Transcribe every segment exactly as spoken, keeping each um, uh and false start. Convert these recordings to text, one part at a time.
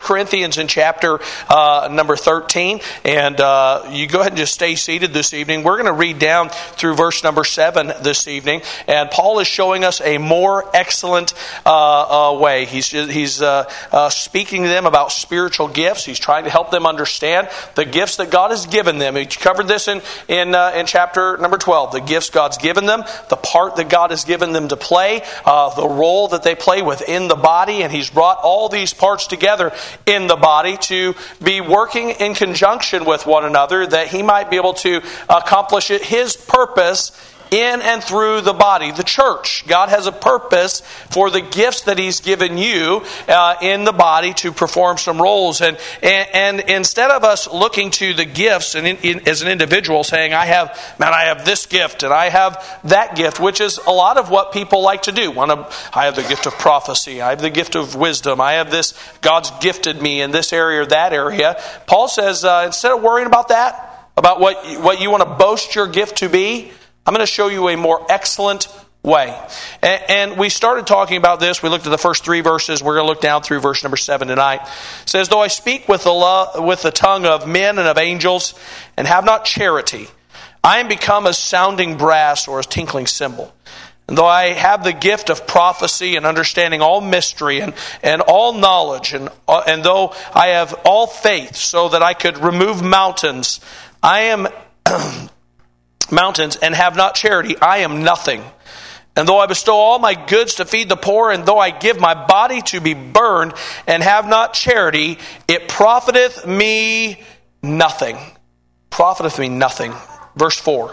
Corinthians in chapter uh, number thirteen. And uh, you go ahead and just stay seated this evening. We're going to read down through verse number seven this evening. And Paul is showing us a more excellent uh, uh, way. He's, he's uh, uh, speaking to them about spiritual gifts. He's trying to help them understand the gifts that God has given them. He covered this in, in, uh, in chapter number twelve. The gifts God's given them, the part that God has given them to play, uh, the role that they play within the body. And he's brought all these parts together in the body to be working in conjunction with one another, that he might be able to accomplish his purpose in and through the body, the church. God has a purpose for the gifts that He's given you uh, in the body to perform some roles. And and, and instead of us looking to the gifts and in, in, as an individual saying, I have, man, I have this gift and I have that gift, which is a lot of what people like to do. One of, I have the gift of prophecy. I have the gift of wisdom. I have this, God's gifted me in this area or that area. Paul says, uh, instead of worrying about that, about what, what you want to boast your gift to be, I'm going to show you a more excellent way. And, and we started talking about this. We looked at the first three verses. We're going to look down through verse number seven tonight. It says, though I speak with the, lo- with the tongue of men and of angels and have not charity, I am become as sounding brass or as tinkling cymbal. And though I have the gift of prophecy and understanding all mystery and, and all knowledge, and, and though I have all faith so that I could remove mountains, I am mountains and have not charity, I am nothing. And though I bestow all my goods to feed the poor, and though I give my body to be burned and have not charity, it profiteth me nothing. Profiteth me nothing. Verse four.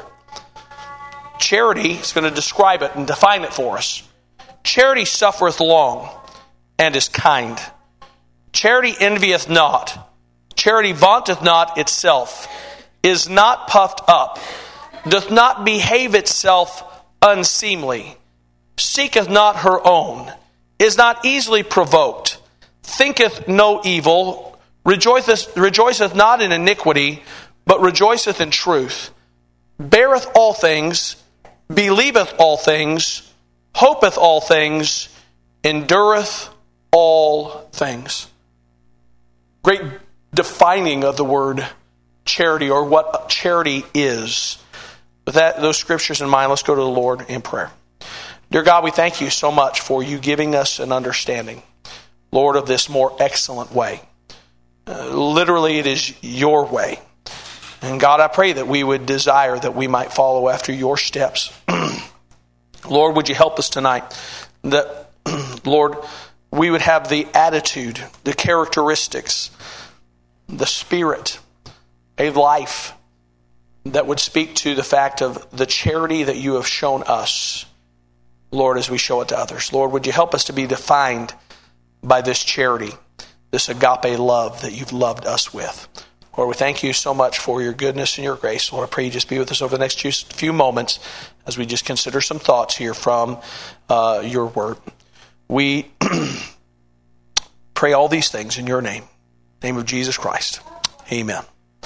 Charity is going to describe it and define it for us. Charity suffereth long and is kind. Charity envieth not. Charity vaunteth not itself, is not puffed up, doth not behave itself unseemly, seeketh not her own, is not easily provoked, thinketh no evil, rejoiceth, rejoiceth not in iniquity, but rejoiceth in truth, beareth all things, believeth all things, hopeth all things, endureth all things. Great defining of the word charity, or what charity is. With that, those scriptures in mind, let's go to the Lord in prayer. Dear God, we thank you so much for you giving us an understanding, Lord, of this more excellent way. Uh, literally, it is your way. And God, I pray that we would desire that we might follow after your steps. Lord, would you help us tonight that, Lord, we would have the attitude, the characteristics, the spirit, a life that would speak to the fact of the charity that you have shown us, Lord, as we show it to others. Lord, would you help us to be defined by this charity, this agape love that you've loved us with. Lord, we thank you so much for your goodness and your grace. Lord, I pray you just be with us over the next few moments as we just consider some thoughts here from uh, your word. We pray all these things in your name, name of Jesus Christ. Amen.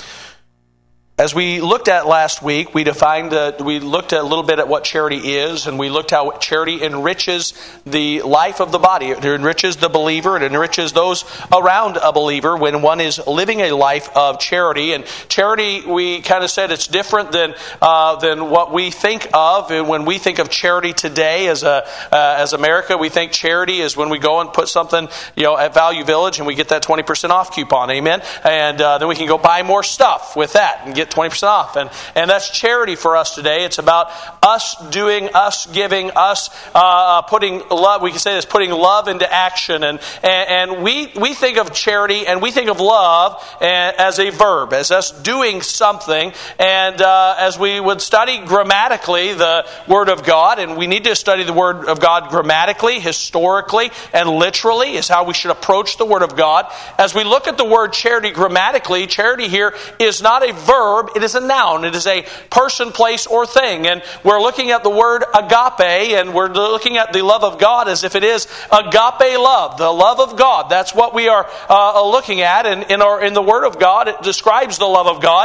As we looked at last week, we defined that we looked at a little bit at what charity is, and we looked how charity enriches the life of the body. It enriches the believer. It enriches those around a believer when one is living a life of charity. And charity, we kind of said it's different than uh, than what we think of. And when we think of charity today as a uh, as America, we think charity is when we go and put something, you know, at Value Village and we get that twenty percent off coupon. Amen. And uh, then we can go buy more stuff with that and get twenty percent off. And, and that's charity for us today. It's about us doing, us giving, us uh, putting love, we can say this, putting love into action. And, and, and we, we think of charity and we think of love as a verb, as us doing something. And uh, as we would study grammatically the Word of God, and we need to study the Word of God grammatically, historically, and literally is how we should approach the Word of God. As we look at the word charity grammatically, charity here is not a verb, it is a noun. It is a person, place, or thing. And we're looking at the word agape, and we're looking at the love of God as if it is agape love, the love of God. That's what we are uh, looking at. And in, our, in the Word of God, it describes the love of God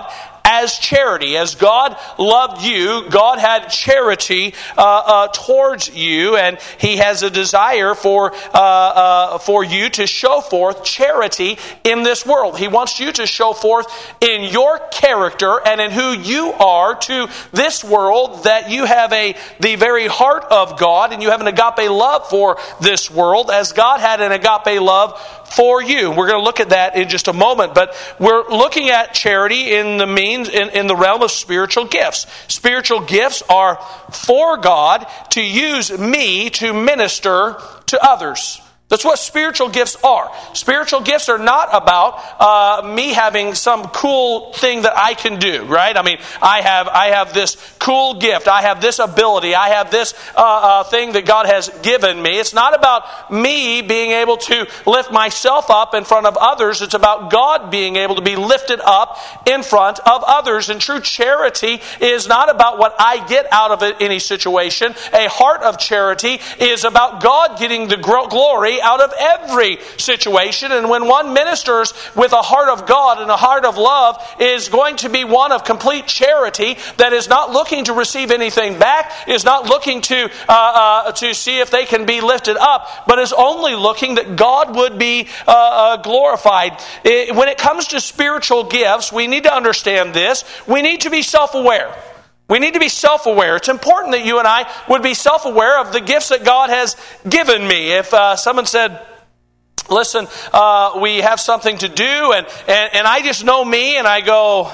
as charity. As God loved you, God had charity uh, uh, towards you, and He has a desire for uh, uh, for you to show forth charity in this world. He wants you to show forth in your character and in who you are to this world that you have a the very heart of God, and you have an agape love for this world, as God had an agape love for you. We're going to look at that in just a moment, but we're looking at charity in the means in, in the realm of spiritual gifts. Spiritual gifts are for God to use me to minister to others. That's what spiritual gifts are. Spiritual gifts are not about uh, me having some cool thing that I can do, right? I mean, I have I have this cool gift. I have this ability. I have this uh, uh, thing that God has given me. It's not about me being able to lift myself up in front of others. It's about God being able to be lifted up in front of others. And true charity is not about what I get out of it, any situation. A heart of charity is about God getting the glory out of every situation. And when one ministers with a heart of God and a heart of love, is going to be one of complete charity that is not looking to receive anything back, is not looking to uh, uh, to see if they can be lifted up, but is only looking that God would be uh, uh, glorified. It, when it comes to spiritual gifts, we need to understand this. We need to be self-aware. We need to be self-aware. It's important that you and I would be self-aware of the gifts that God has given me. If uh, someone said, listen, uh, we have something to do, and, and, and I just know me, and I go,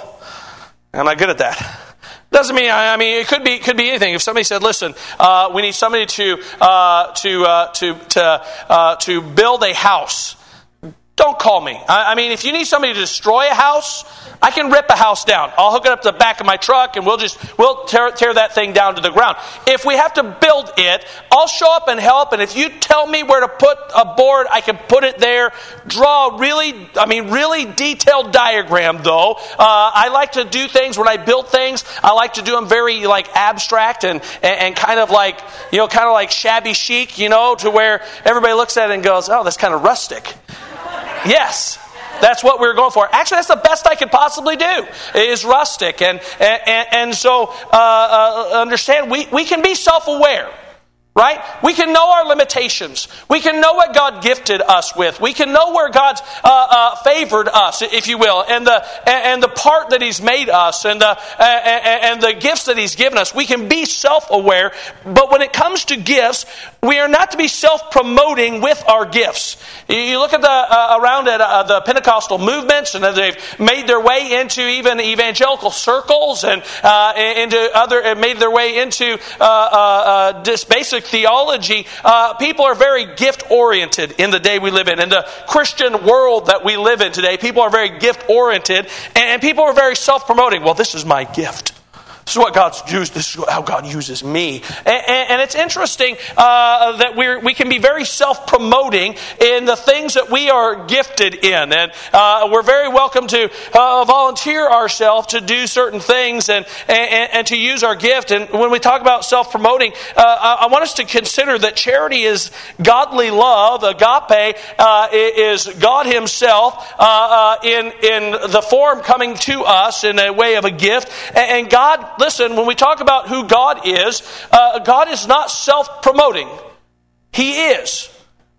am I good at that? Doesn't mean, I mean, it could be could be anything. If somebody said, listen, uh, we need somebody to, uh, to, uh, to, to, uh, to build a house, don't call me. I, I mean, if you need somebody to destroy a house, I can rip a house down. I'll hook it up to the back of my truck, and we'll just we'll tear, tear that thing down to the ground. If we have to build it, I'll show up and help. And if you tell me where to put a board, I can put it there. Draw a really, I mean, really detailed diagram. Though uh, I like to do things when I build things. I like to do them very like abstract and, and and kind of like you know, kind of like shabby chic. You know, to where everybody looks at it and goes, "Oh, that's kind of rustic." Yes. That's what we're going for. Actually, that's the best I could possibly do, is rustic. And and, and so uh, uh, understand, we, we can be self-aware. Right? We can know our limitations. We can know what God gifted us with. We can know where God's uh, uh, favored us, if you will, and the and, and the part that He's made us, and the uh, and, and the gifts that He's given us. We can be self-aware, but when it comes to gifts, we are not to be self-promoting with our gifts. You look at the uh, around at uh, the Pentecostal movements, and they've made their way into even evangelical circles, and uh, into other, and made their way into uh, uh, uh, this basic theology. Uh, people are very gift-oriented in the day we live in. In the Christian world that we live in today, people are very gift-oriented, and people are very self-promoting. Well, this is my gift. This is what God's used. This is how God uses me, and, and, and it's interesting uh, that we we can be very self-promoting in the things that we are gifted in, and uh, we're very welcome to uh, volunteer ourselves to do certain things and, and and to use our gift. And when we talk about self-promoting, uh, I want us to consider that charity is godly love. Agape uh, is God Himself uh, uh, in in the form coming to us in a way of a gift, and, and God. Listen, when we talk about who God is, uh, God is not self-promoting. He is.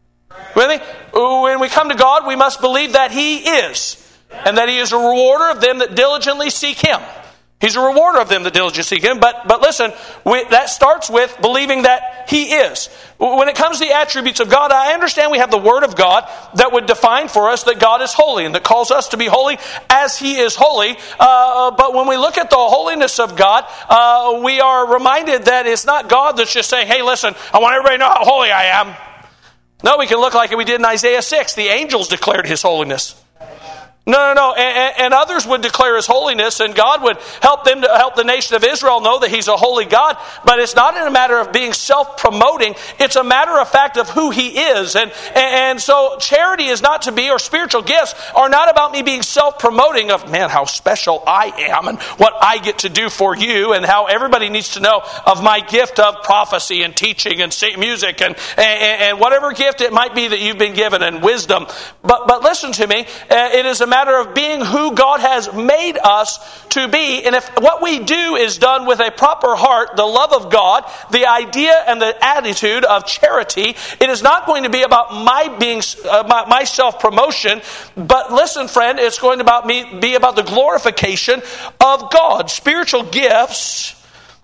When we come to God, we must believe that He is, and that He is a rewarder of them that diligently seek Him. He's a rewarder of them that diligently seek Him. But but listen, we, that starts with believing that He is. When it comes to the attributes of God, I understand we have the Word of God that would define for us that God is holy and that calls us to be holy as He is holy. Uh, but when we look at the holiness of God, uh, we are reminded that it's not God that's just saying, hey, listen, I want everybody to know how holy I am. No, we can look like we did in Isaiah six. The angels declared His holiness. No, no, no. And, and others would declare His holiness, and God would help them to help the nation of Israel know that He's a holy God. But it's not in a matter of being self-promoting. It's a matter of fact of who He is. And, and so charity is not to be, or spiritual gifts are not about me being self-promoting of, man, how special I am and what I get to do for you, and how everybody needs to know of my gift of prophecy and teaching and music and, and, and whatever gift it might be that you've been given, and wisdom. But, but listen to me. It is a matter of being who God has made us to be. And if what we do is done with a proper heart, the love of God, the idea and the attitude of charity, it is not going to be about my being uh, my, my self-promotion, but listen, friend, it's going to about me, be about the glorification of God. Spiritual gifts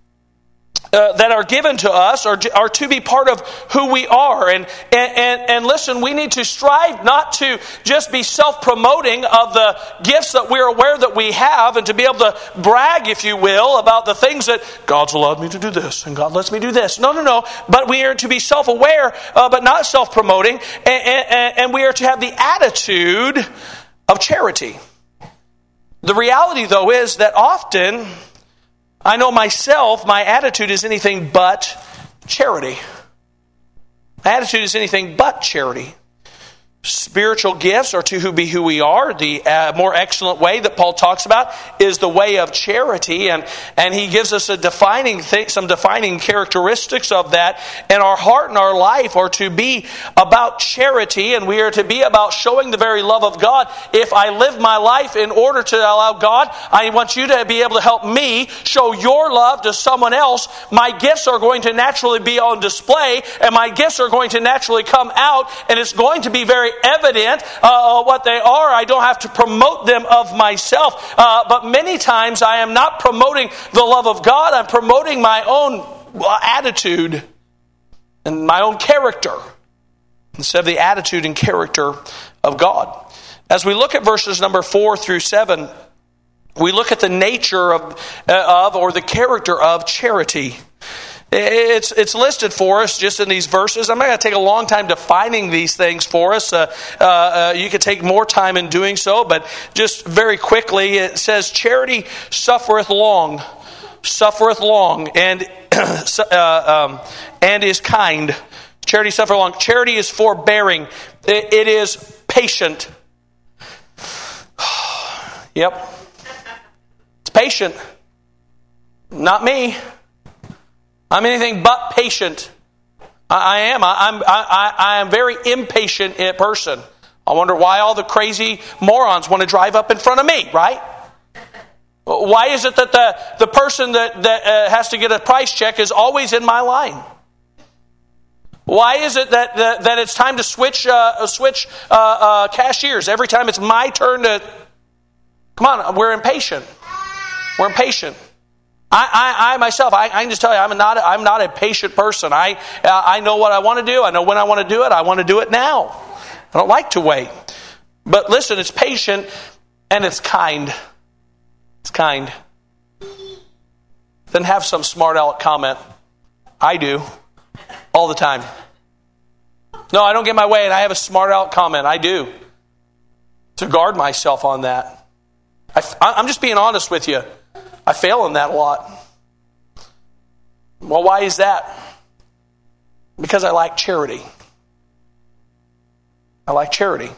Uh, that are given to us are, are to be part of who we are. And, and, and, and listen, we need to strive not to just be self-promoting of the gifts that we're aware that we have and to be able to brag, if you will, about the things that God's allowed me to do this and God lets me do this. No, no, no. But we are to be self-aware, uh, but not self-promoting. And, and, and we are to have the attitude of charity. The reality, though, is that often, I know myself, my attitude is anything but charity. My attitude is anything but charity. Spiritual gifts are to be who we are. The uh, more excellent way that Paul talks about is the way of charity, and, and he gives us a defining thing, some defining characteristics of that. And our heart and our life are to be about charity, and we are to be about showing the very love of God. If I live my life in order to allow God, I want you to be able to help me show your love to someone else. My gifts are going to naturally be on display, and my gifts are going to naturally come out, and it's going to be very evident uh, what they are. I don't have to promote them of myself. Uh, but many times I am not promoting the love of God. I'm promoting my own attitude and my own character instead of the attitude and character of God. As we look at verses number four through seven, we look at the nature of, uh, of or the character of charity. It's it's listed for us just in these verses. I'm not going to take a long time defining these things for us. Uh, uh, uh, you could take more time in doing so, but just very quickly, it says, charity suffereth long, suffereth long, and uh, um, and is kind. Charity suffereth long. Charity is forbearing. It, it is patient. Yep. It's patient. Not me. I'm anything but patient. I, I am. I, I'm. I, I am a very impatient person. I wonder why all the crazy morons want to drive up in front of me, right? Why is it that the, the person that, that uh, has to get a price check is always in my line? Why is it that that, that it's time to switch uh, switch uh, uh, cashiers every time it's my turn to? Come on, we're impatient. We're impatient. I, I, I myself, I, I can just tell you, I'm not, I'm not a patient person. I, uh, I know what I want to do. I know when I want to do it. I want to do it now. I don't like to wait. But listen, it's patient and it's kind. It's kind. Then have some smart aleck comment. I do. All the time. No, I don't get my way and I have a smart aleck comment. I do. To guard myself on that. I, I'm just being honest with you. I fail in that a lot. Well, why is that? Because I lack charity. I lack charity.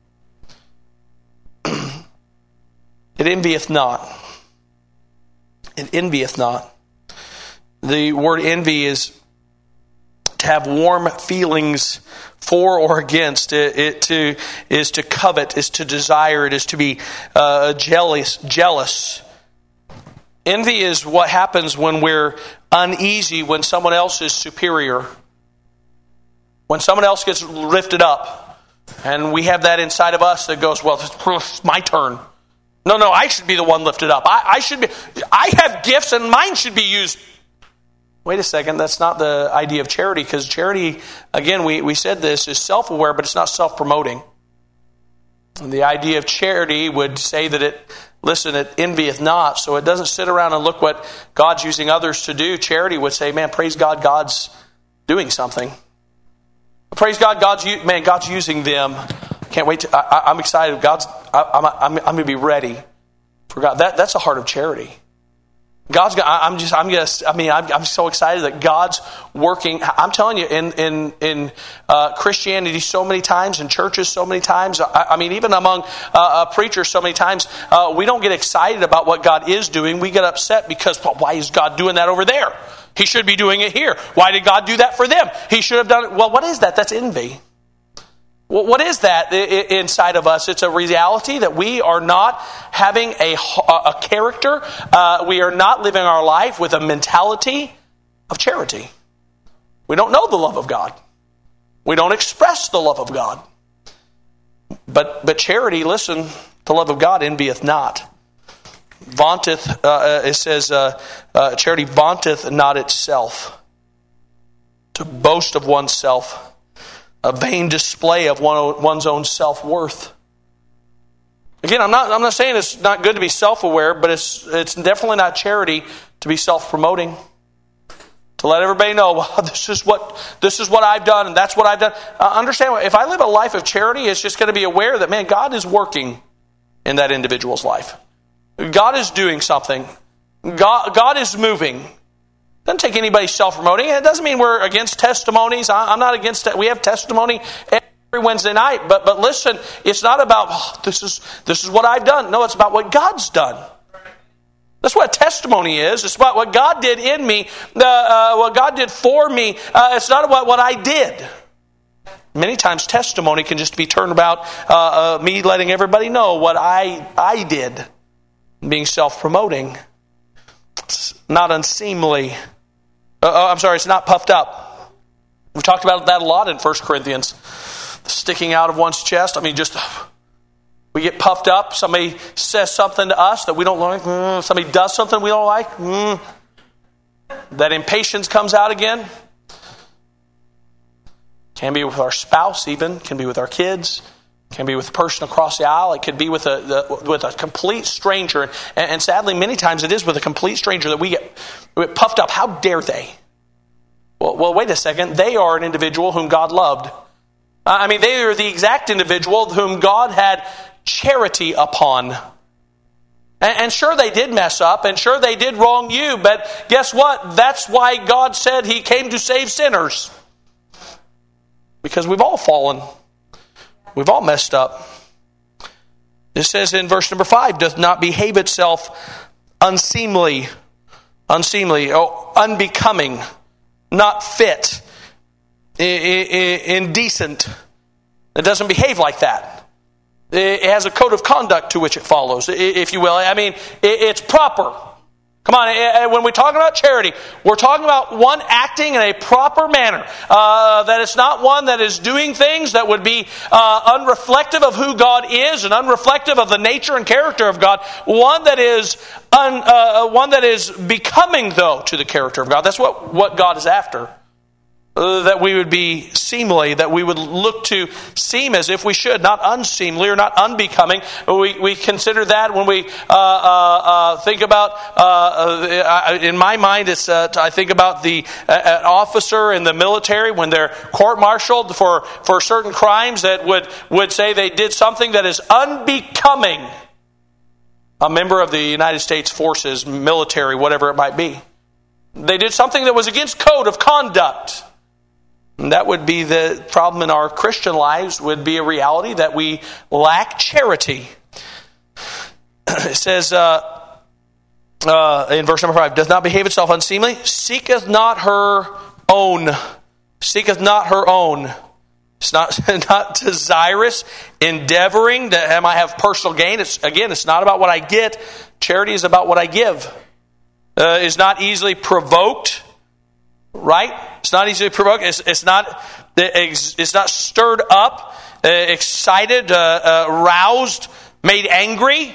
It envieth not. It envieth not. The word envy is to have warm feelings for or against. It, it to is to covet, is to desire, it is to be uh, jealous, jealous. Envy is what happens when we're uneasy when someone else is superior. When someone else gets lifted up. And we have that inside of us that goes, well, it's my turn. No, no, I should be the one lifted up. I, I should be. I have gifts and mine should be used. Wait a second, that's not the idea of charity. Because charity, again, we, we said this, is self-aware, but it's not self-promoting. And the idea of charity would say that it, listen, it envieth not. So it doesn't sit around and look what God's using others to do. Charity would say, man, praise God, God's doing something. Praise God, God's man, God's using them. Can't wait to, I, I'm excited. God's, I, I'm, I'm, I'm going to be ready for God. That, that's a heart of charity. God's got, I'm just, I'm just, I mean, I'm, I'm so excited that God's working. I'm telling you, in, in, in, uh, Christianity so many times, in churches so many times, I, I mean, even among, uh, uh, preachers so many times, uh, we don't get excited about what God is doing. We get upset because, well, why is God doing that over there? He should be doing it here. Why did God do that for them? He should have done it. Well, what is that? That's envy. What is that inside of us? It's a reality that we are not having a, a character. Uh, we are not living our life with a mentality of charity. We don't know the love of God. We don't express the love of God. But but charity, listen, the love of God envieth not. Vaunteth, uh, it says, uh, uh, charity vaunteth not itself. To boast of oneself. A vain display of one, one's own self-worth. Again, I'm not I'm not saying it's not good to be self-aware, but it's it's definitely not charity to be self-promoting. To let everybody know, well, this is what this is what I've done, and that's what I've done. Uh, understand, if I live a life of charity, it's just going to be aware that, man, God is working in that individual's life. God is doing something. God, God is moving. Doesn't take anybody self-promoting. It doesn't mean we're against testimonies. I'm not against it. We have testimony every Wednesday night. But but listen, it's not about, oh, this is this is what I've done. No, it's about what God's done. That's what a testimony is. It's about what God did in me, uh, uh, what God did for me. Uh, it's not about what I did. Many times testimony can just be turned about uh, uh, me letting everybody know what I I did. Being self-promoting. It's not unseemly. Uh, I'm sorry, it's not puffed up. We've talked about that a lot in First Corinthians. The sticking out of one's chest. I mean, just we get puffed up. Somebody says something to us that we don't like. Mm, somebody does something we don't like. Mm. That impatience comes out again. Can be with our spouse even. Can be with our kids. Can be with a person across the aisle. It could be with a the, with a complete stranger. And, and sadly, many times it is with a complete stranger that we get, we get puffed up. How dare they? Well, well, wait a second. They are an individual whom God loved. I mean, they are the exact individual whom God had charity upon. And, and sure, they did mess up. And sure, they did wrong you. But guess what? That's why God said He came to save sinners. Because we've all fallen. We've all messed up. It says in verse number five, doth not behave itself unseemly, unseemly, oh, unbecoming, not fit, indecent. It doesn't behave like that. It has a code of conduct to which it follows, if you will. I mean, it's proper. Come on, when we talk about charity, we're talking about one acting in a proper manner. Uh, that it's not one that is doing things that would be uh, unreflective of who God is and unreflective of the nature and character of God. One that is un, uh, one that is becoming, though, to the character of God. That's what, what God is after. Uh, that we would be seemly, that we would look to seem as if we should, not unseemly or not unbecoming. We we consider that when we uh, uh, uh, think about, uh, uh, in my mind, it's uh, I think about the uh, an officer in the military when they're court-martialed for, for certain crimes that would, would say they did something that is unbecoming a member of the United States forces, military, whatever it might be. They did something that was against code of conduct. And that would be the problem in our Christian lives, would be a reality that we lack charity. It says uh, uh, in verse number five, doth not behave itself unseemly, seeketh not her own. Seeketh not her own. It's not, not desirous, endeavoring that I might have personal gain. It's, again, it's not about what I get. Charity is about what I give. Uh, is not easily provoked. Right? It's not easily provoked. It's, it's not. It's not stirred up, uh, excited, uh, uh, roused, made angry.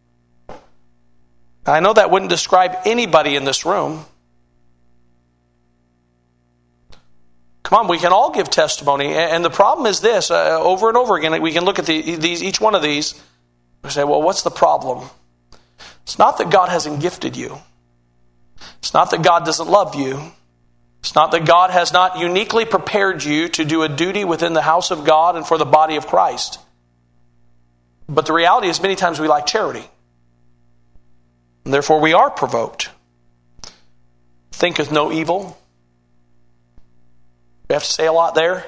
I know that wouldn't describe anybody in this room. Come on, we can all give testimony, and the problem is this: uh, over and over again, we can look at the, these, each one of these, and say, "Well, what's the problem?" It's not that God hasn't gifted you. It's not that God doesn't love you. It's not that God has not uniquely prepared you to do a duty within the house of God and for the body of Christ. But the reality is many times we lack charity. And therefore we are provoked. Thinketh no evil. We have to say a lot there.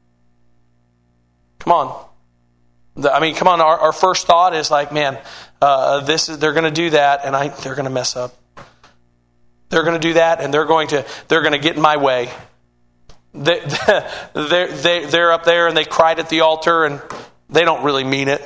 Come on. I mean, come on, our, our first thought is like, man, uh, this is, they're going to do that and I, they're going to mess up. They're going to do that, and they're going to they're going to get in my way. they, they're, they, they're up there and they cried at the altar and they don't really mean it.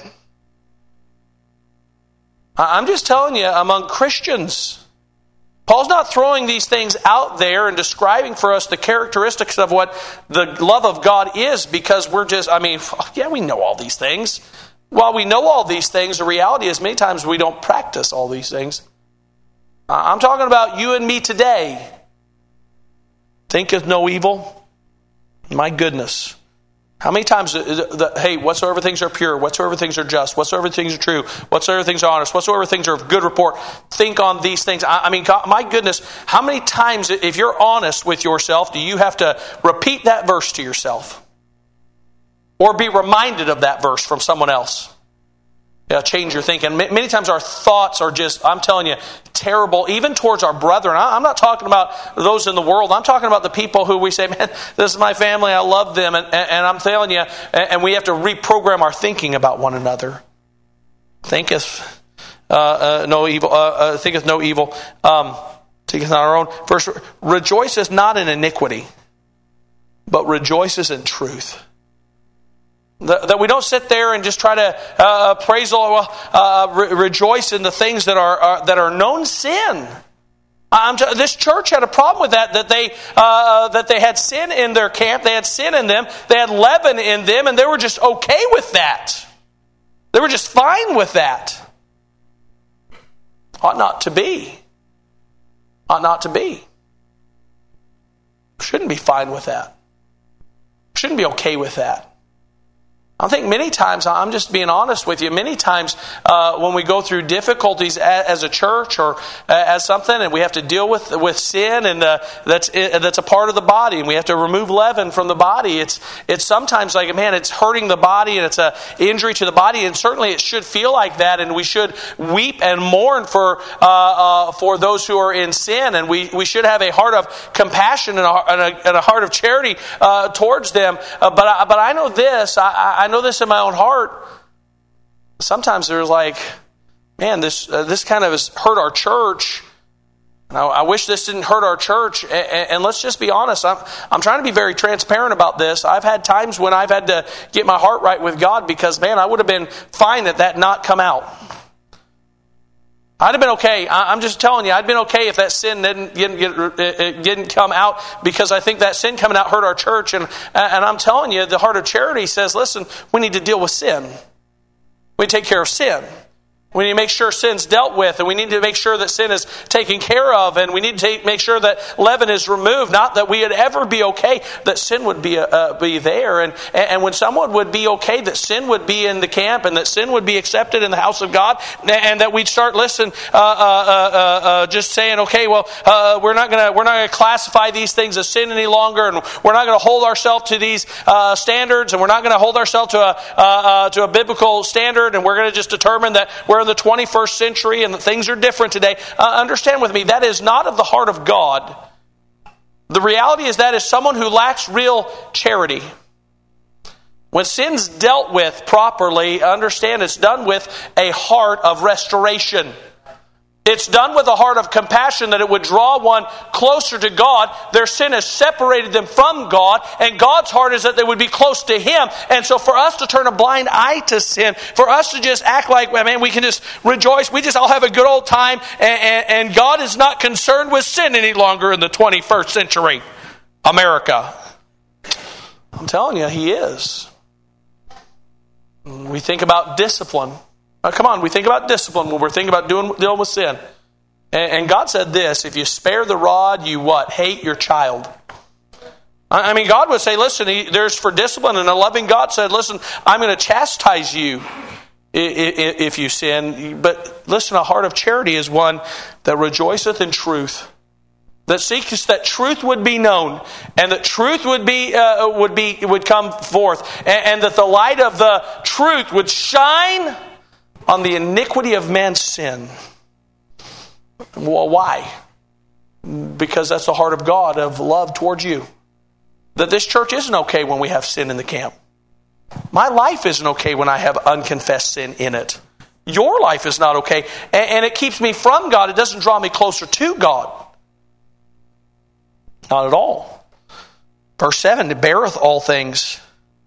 I'm just telling you, among Christians, Paul's not throwing these things out there and describing for us the characteristics of what the love of God is because we're just, I mean, yeah, we know all these things. While we know all these things, the reality is many times we don't practice all these things. I'm talking about you and me today. Thinketh no evil? My goodness. How many times, the, the, hey, whatsoever things are pure, whatsoever things are just, whatsoever things are true, whatsoever things are honest, whatsoever things are of good report, think on these things. I, I mean, God, my goodness, how many times, if you're honest with yourself, do you have to repeat that verse to yourself? Or be reminded of that verse from someone else? Yeah, change your thinking. Many times our thoughts are just, I'm telling you, terrible, even towards our brethren. I'm not talking about those in the world. I'm talking about the people who we say, man, this is my family, I love them. And, and I'm telling you, and we have to reprogram our thinking about one another. Thinketh uh, uh, no evil, uh, uh, thinketh no evil, um, thinketh not our own. First, rejoiceth not in iniquity, but rejoices in truth. That we don't sit there and just try to uh, praise the Lord, uh, re- rejoice in the things that are, are that are known sin. Um, this church had a problem with that. That they uh, that they had sin in their camp, they had sin in them, they had leaven in them, and they were just okay with that. They were just fine with that. Ought not to be. Ought not to be. Shouldn't be fine with that. Shouldn't be okay with that. I think many times, I'm just being honest with you, many times uh, when we go through difficulties as, as a church or uh, as something and we have to deal with with sin and uh, that's it, that's a part of the body and we have to remove leaven from the body, it's it's sometimes like, man, it's hurting the body and it's an injury to the body, and certainly it should feel like that, and we should weep and mourn for uh, uh, for those who are in sin, and we, we should have a heart of compassion and a, and a, and a heart of charity uh, towards them. Uh, but, I, but I know this, I, I I know this in my own heart. Sometimes there's like, man, this uh, this kind of has hurt our church. And I, I wish this didn't hurt our church. And, and let's just be honest. I'm I'm trying to be very transparent about this. I've had times when I've had to get my heart right with God because, man, I would have been fine that that not come out. I'd have been okay. I'm just telling you, I'd been okay if that sin didn't, didn't, it didn't come out, because I think that sin coming out hurt our church. And, and I'm telling you, the heart of charity says, listen, we need to deal with sin. We take care of sin. We need to make sure sin's dealt with, and we need to make sure that sin is taken care of, and we need to take, make sure that leaven is removed. Not that we would ever be okay that sin would be uh, be there, and and when someone would be okay that sin would be in the camp, and that sin would be accepted in the house of God, and that we'd start listening, uh, uh, uh, uh, just saying, okay, well, uh, we're not gonna we're not gonna classify these things as sin any longer, and we're not gonna hold ourselves to these uh, standards, and we're not gonna hold ourselves to a uh, uh, to a biblical standard, and we're gonna just determine that we're in the twenty-first century and that things are different today. Uh, understand with me, that is not of the heart of God. The reality is that is someone who lacks real charity. When sin's dealt with properly, understand it's done with a heart of restoration. It's done with a heart of compassion, that it would draw one closer to God. Their sin has separated them from God, and God's heart is that they would be close to Him. And so for us to turn a blind eye to sin, for us to just act like, well, man, we can just rejoice, we just all have a good old time, and, and, and God is not concerned with sin any longer in the twenty-first century America. I'm telling you, He is. We think about discipline. Now, come on, we think about discipline when we're thinking about doing dealing with sin. And, and God said this, if you spare the rod, you what? Hate your child. I, I mean, God would say, listen, he, there's for discipline, and a loving God said, listen, I'm going to chastise you if, if you sin. But listen, a heart of charity is one that rejoiceth in truth, that seeks that truth would be known, and that truth would be uh, would be would come forth, and, and that the light of the truth would shine on the iniquity of man's sin. Well, why? Because that's the heart of God, of love towards you. That this church isn't okay when we have sin in the camp. My life isn't okay when I have unconfessed sin in it. Your life is not okay. And, and it keeps me from God. It doesn't draw me closer to God. Not at all. Verse seven, it beareth all things.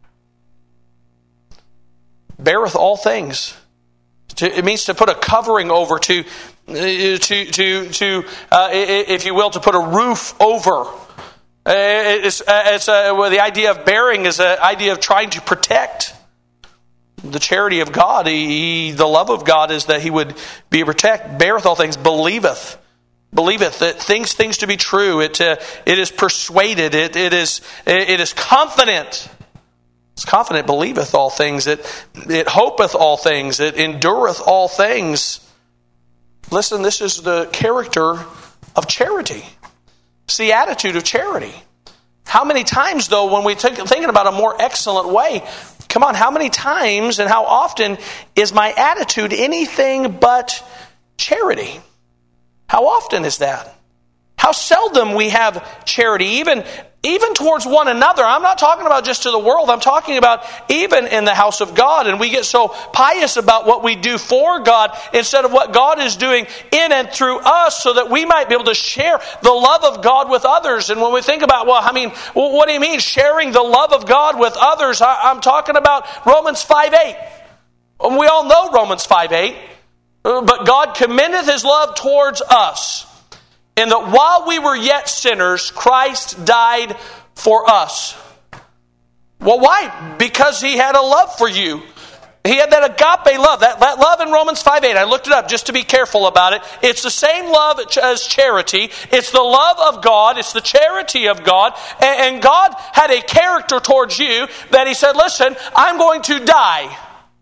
Beareth all things. It means to put a covering over, to, to, to, to uh, if you will, to put a roof over. It's, it's a, well, the idea of bearing is an idea of trying to protect. The charity of God, he, the love of God is that He would be a protect. Beareth all things, believeth. Believeth, it thinks things to be true. It uh, it is persuaded. It it is it is confident. It's confident. Believeth all things. It it hopeth all things. It endureth all things. Listen, this is the character of charity. It's the attitude of charity. How many times, though, when we think thinking about a more excellent way, come on, how many times and how often is my attitude anything but charity? How often is that? How seldom we have charity, even, even towards one another. I'm not talking about just to the world. I'm talking about even in the house of God. And we get so pious about what we do for God instead of what God is doing in and through us, so that we might be able to share the love of God with others. And when we think about, well, I mean, well, what do you mean sharing the love of God with others? I, I'm talking about Romans five eight. And we all know Romans five eight. But God commendeth His love towards us, in that while we were yet sinners, Christ died for us. Well, why? Because He had a love for you. He had that agape love, that, that love in Romans five eight. I looked it up just to be careful about it. It's the same love as charity. It's the love of God. It's the charity of God. And, and God had a character towards you that He said, listen, I'm going to die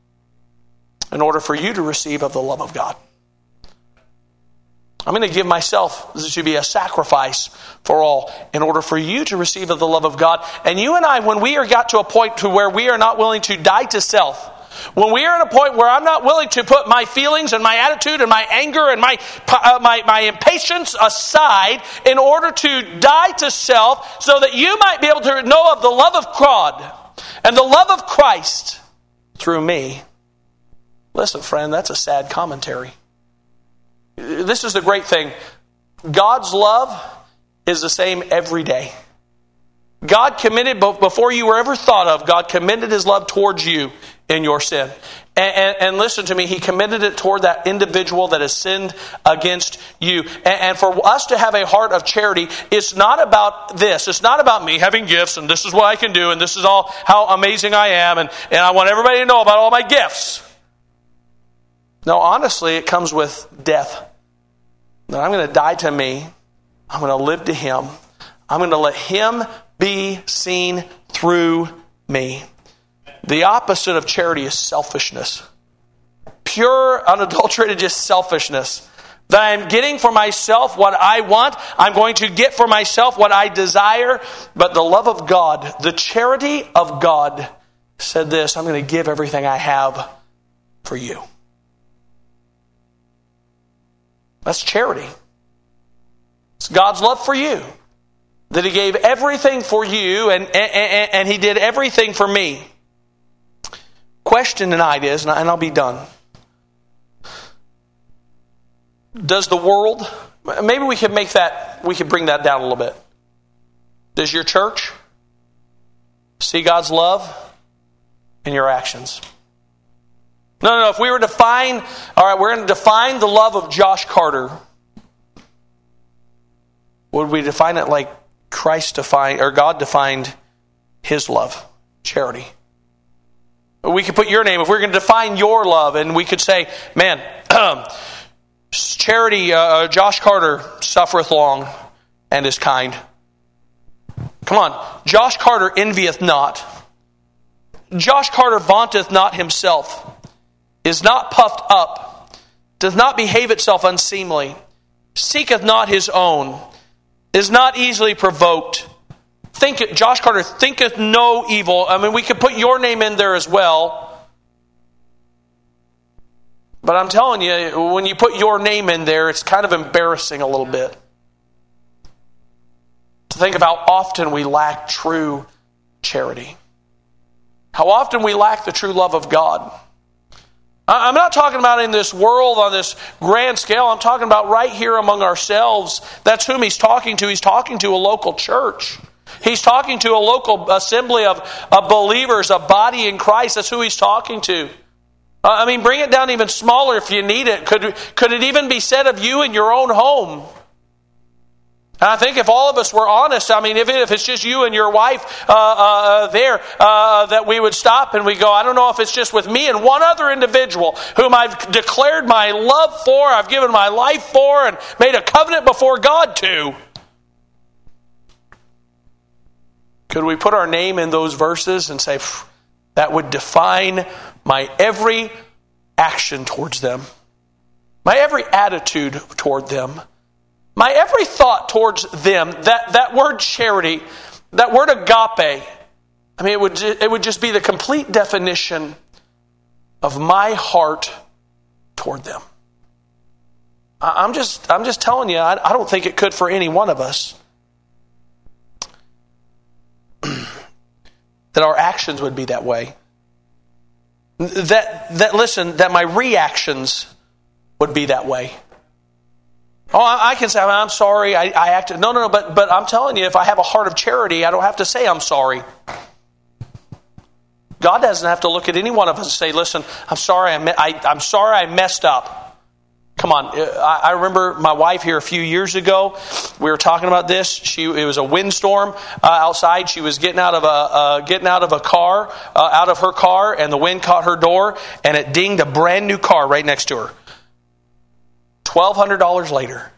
in order for you to receive of the love of God. I'm going to give myself to be a sacrifice for all in order for you to receive of the love of God. And you and I, when we are got to a point to where we are not willing to die to self, when we are at a point where I'm not willing to put my feelings and my attitude and my anger and my, uh, my, my impatience aside in order to die to self, so that you might be able to know of the love of God and the love of Christ through me. Listen, friend, that's a sad commentary. This is the great thing. God's love is the same every day. God commended, before you were ever thought of, God commended His love towards you in your sin. And, and, and listen to me, He commended it toward that individual that has sinned against you. And, and for us to have a heart of charity, it's not about this. It's not about me having gifts and this is what I can do and this is all how amazing I am and, and I want everybody to know about all my gifts. No, honestly, it comes with death. That I'm going to die to me. I'm going to live to Him. I'm going to let Him be seen through me. The opposite of charity is selfishness. Pure, unadulterated, just selfishness. That I'm getting for myself what I want. I'm going to get for myself what I desire. But the love of God, the charity of God said this, I'm going to give everything I have for you. That's charity. It's God's love for you. That He gave everything for you and, and, and He did everything for me. Question tonight is, and I'll be done. Does the world, maybe we could make that, we could bring that down a little bit. Does your church see God's love in your actions? No, no, no. If we were to define, all right, we're going to define the love of Josh Carter. Would we define it like Christ defined, or God defined His love, charity? We could put your name, if we're going to define your love, and we could say, man, charity, uh, Josh Carter suffereth long and is kind. Come on, Josh Carter envieth not. Josh Carter vaunteth not himself. Is not puffed up, doth not behave itself unseemly, seeketh not his own, is not easily provoked. Think Josh Carter thinketh no evil. I mean, we could put your name in there as well. But I'm telling you, when you put your name in there, it's kind of embarrassing a little bit. To think of how often we lack true charity. How often we lack the true love of God. I'm not talking about in this world on this grand scale. I'm talking about right here among ourselves. That's whom He's talking to. He's talking to a local church. He's talking to a local assembly of, of believers, a body in Christ. That's who he's talking to. I mean, bring it down even smaller if you need it. Could, could it even be said of you in your own home? And I think if all of us were honest, I mean, if, if it's just you and your wife uh, uh, there, uh, that we would stop and we go, I don't know if it's just with me and one other individual whom I've declared my love for, I've given my life for, and made a covenant before God to. Could we put our name in those verses and say, that would define my every action towards them, my every attitude toward them, my every thought towards them? That, that word charity, that word agape, I mean, it would, it would just be the complete definition of my heart toward them. I'm just, I'm just telling you, I, I don't think it could for any one of us. That our actions would be that way. That, that listen, that my reactions would be that way. Oh, I, I can say, I'm sorry, I, I acted. No, no, no, but, but I'm telling you, if I have a heart of charity, I don't have to say I'm sorry. God doesn't have to look at any one of us and say, listen, I'm sorry, I, I, I'm sorry I messed up. Come on, I, I remember my wife here a few years ago. We were talking about this. She it was a windstorm uh, outside. She was getting out of a uh, getting out of a car, uh, out of her car, and the wind caught her door, and it dinged a brand new car right next to her. Twelve hundred dollars later.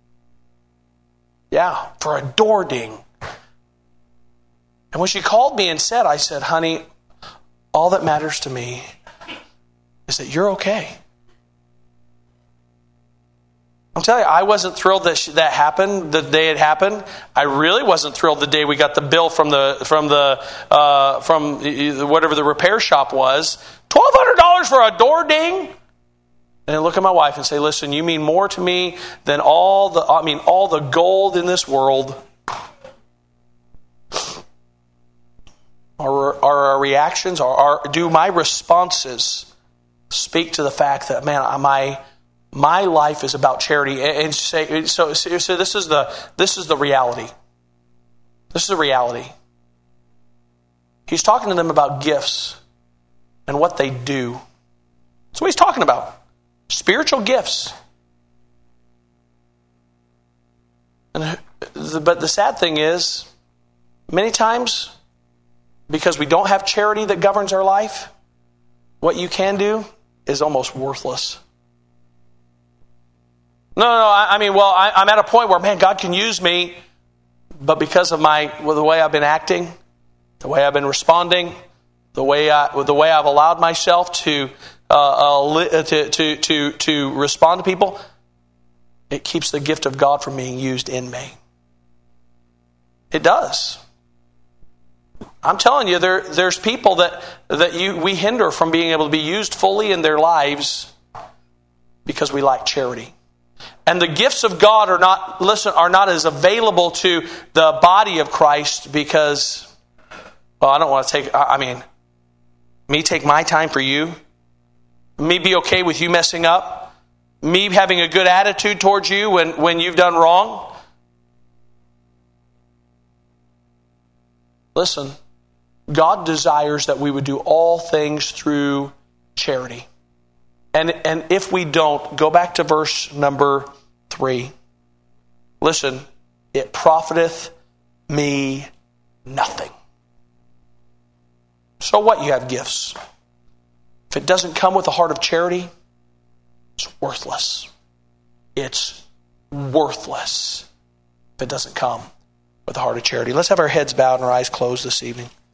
Yeah, for a door ding. And when she called me and said, I said, honey, all that matters to me is that you're okay. I'm telling you, I wasn't thrilled that she, that happened the day it happened. I really wasn't thrilled the day we got the bill from the from the uh, from whatever the repair shop was. Twelve hundred dollars for a door ding. And I look at my wife and say, "Listen, you mean more to me than all the I mean all the gold in this world." Are, are our reactions, are, are do my responses speak to the fact that, man, my my life is about charity? And say so. So this is the this is the reality. This is the reality. He's talking to them about gifts and what they do. That's what he's talking about. Spiritual gifts. And the, but the sad thing is, many times, because we don't have charity that governs our life, what you can do is almost worthless. No, no, no. I, I mean, well, I, I'm at a point where, man, God can use me, but because of my well, the way I've been acting, the way I've been responding, the way I, the way I've allowed myself to uh, uh, to to to to respond to people, it keeps the gift of God from being used in me. It does. I'm telling you, there there's people that that you we hinder from being able to be used fully in their lives because we lack charity. And the gifts of God are not listen are not as available to the body of Christ because, well, I don't want to take. I mean, me take my time for you, me be okay with you messing up, me having a good attitude towards you when when you've done wrong. Listen, God desires that we would do all things through charity. And, and if we don't, go back to verse number three. Listen, it profiteth me nothing. So what? You have gifts. If it doesn't come with a heart of charity, it's worthless. It's worthless if it doesn't come with a heart of charity. Let's have our heads bowed and our eyes closed this evening.